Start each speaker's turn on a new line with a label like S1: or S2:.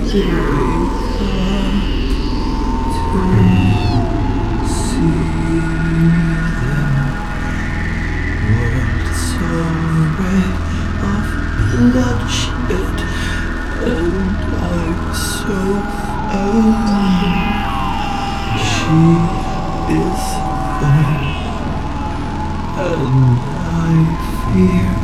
S1: bloodshed, and I'm so alone. She is gone, and I fear